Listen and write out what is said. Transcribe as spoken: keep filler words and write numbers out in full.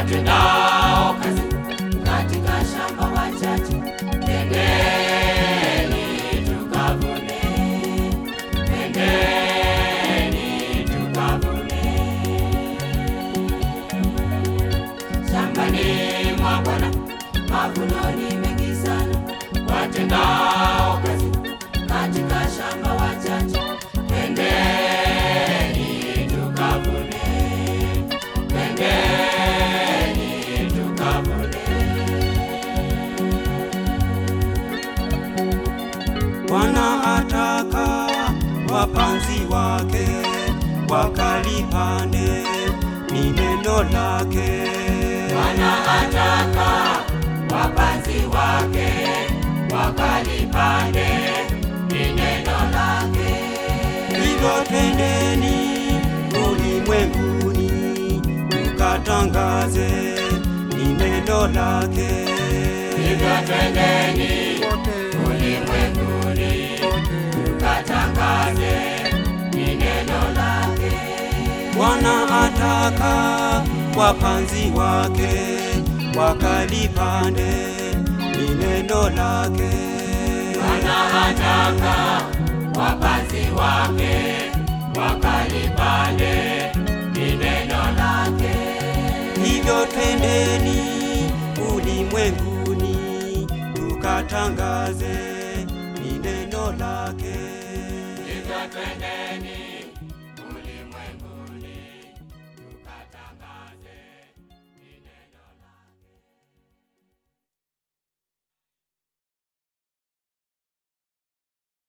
watendao kazi katika shamba wachache. Twendeni tukavune, twendeni tukavune. Shambani mwa Bwana mavuno ni mengi sana. Watendao kazi katika shamba wachache. Twendeni tukavune, twendeni tukavune. Bwana ataka wapanzi wake wakalipande, ni neno lake. Bwana ataka wapanzi wake wakalipande, ni neno lake. Hivyo twendeni ulimwenguni tukatangaze, ni neno lake. Hivyo twendeni ulimwenguni tukatangaze, ni neno lake. Bwana ataka wapanzi wake wakalipande, ni neno lake. Bwana ataka wapanzi wake wakalipande, ni neno lake. Hivyo twendeni ulimwenguni tukatangaze.